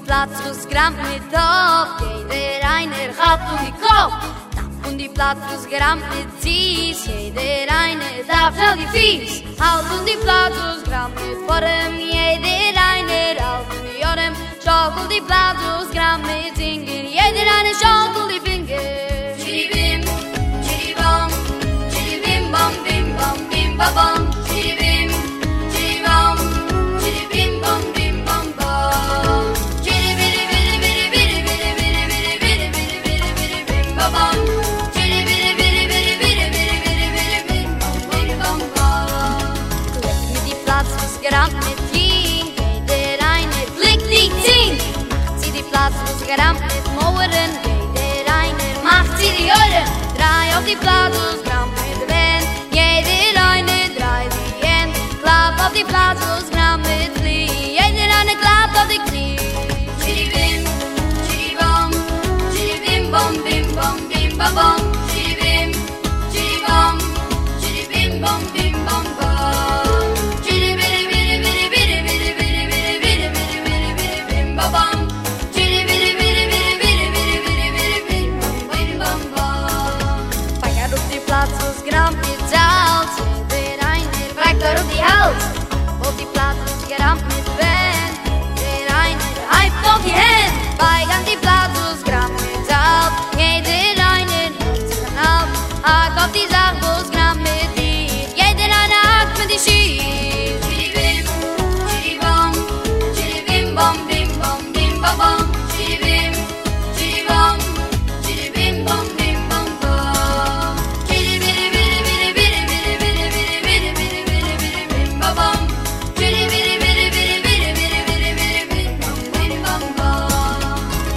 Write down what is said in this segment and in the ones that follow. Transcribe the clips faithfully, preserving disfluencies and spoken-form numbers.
Platz, wo's grammt mit Top. Jeder einer hat um die Kopf. Tap und die Platz, wo's grammt mit Zies. Jeder eine darf schnell die Fies. Halt und die Platz, wo's grammt mit Forem. Jeder einer halt und die Jorem. Schock und die Platz, wo's grammt mit Singen. Jeder eine schock und die Finger. Chiribim, chiribom, chiribim, bom, bim, bom, bim, bom, bom. Chiribim, chiribom, chiribim, bom, bim, bom, bom. Chiribiri, biri, biri, biri, biri, biri, biri, biri, biri, biri, bim, bom, bom. Chiribiri, biri, biri, biri, biri, biri, biri, bim, bom, bim, bom, bom. Leck mir die Platz, wo's gerammt mit Jing. Jeder eine blickt die Zing. Macht sie die Platz, wo's gerammt mit Mauern. Jeder eine macht sie die Ohren. Drei auf die Platz, wo's gerammt mit Wenn. Jeder eine drei die End. Klapp auf die Platz, wo's gerammt mit Flie. Jeder eine klappt auf die Knie. Chiribim, chiribom, chiribim, bom, bim, bom, bim, bom, bom. Chiribim, chiribom, chiribim, bom, bim, bom, bom. Chiribiri, biri, biri, biri, biri, biri, biri, biri, biri, biri, biri, bim, bom, bom. Chiribiri, biri, biri, biri, biri, biri, biri, biri, bim, bom, bom. Feier auf die Platz, wo's grammt mit Salz. Jeder eine fragt er auf die Hals. Auf die Platz, wo's grammt mit Wenn. Jeder eine hypt auf die Hand. Feier an die Platz, wo's grammt mit Salz. Jeder eine nimmt sich an ab. Hack auf die Sache, wo's grammt mit dir. Jeder eine hackt mit die Schier. Chiribim, chiribom, chiribim, bom, bim, bom, bim, bom, bom. Chiribim, chiribom, chiribim, bom, bim, bom, bom. Chiribiri, biri, biri, biri, biri, biri, biri, biri, biri, biri, biri, bim, bom, bom. Chiribiri, biri, biri, biri, biri, biri, biri, biri, bom, bim, bom, bom.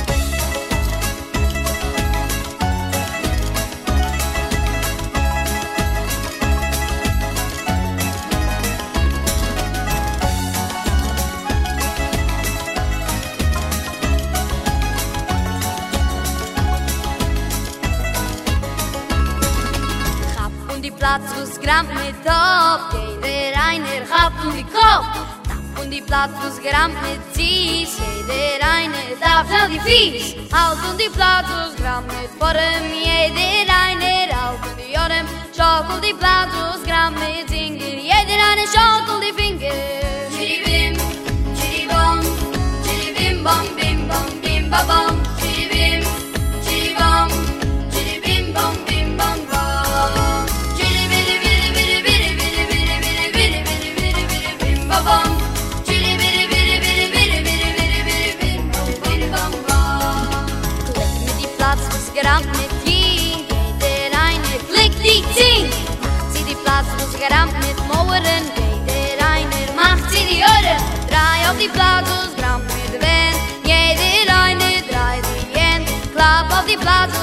Chap und die Platz, wo's grammt mit Top. Jeder einer chap und die Kopf. Tap und die Platz, wo's grammt mit Zies. Jeder eine darf schnell die Fies. Halt und die Platz, wo's grammt mit Forem. Jeder einer halt und die Jorem. Schock und die Platz, wo's grammt mit Singen. Jeder eine schock und die Finger. Chiribim, chiribom, chiribim, bom, bim, bom, bim, bom, bom. Chiribim, chiribom, chiribim, bom, bim, bom, bom. Chiribiri, biri, biri, biri, biri, biri, biri, biri, biri, biri, biri, bim, bom, bom. Chiribiri, biri, biri, biri, biri, biri, biri, bim, bom, bim, bom, bom. Leck mir die Platz, wo's gerammt mit Jing. Jeder eine blickt die Zing. Macht sie die Platz, wo's gerammt mit Mauern. Jeder eine macht sie die Ohren. Drei auf die Platz, wo's gerammt mit Wenn. Jeder eine drei die End. Klapp auf die Platz,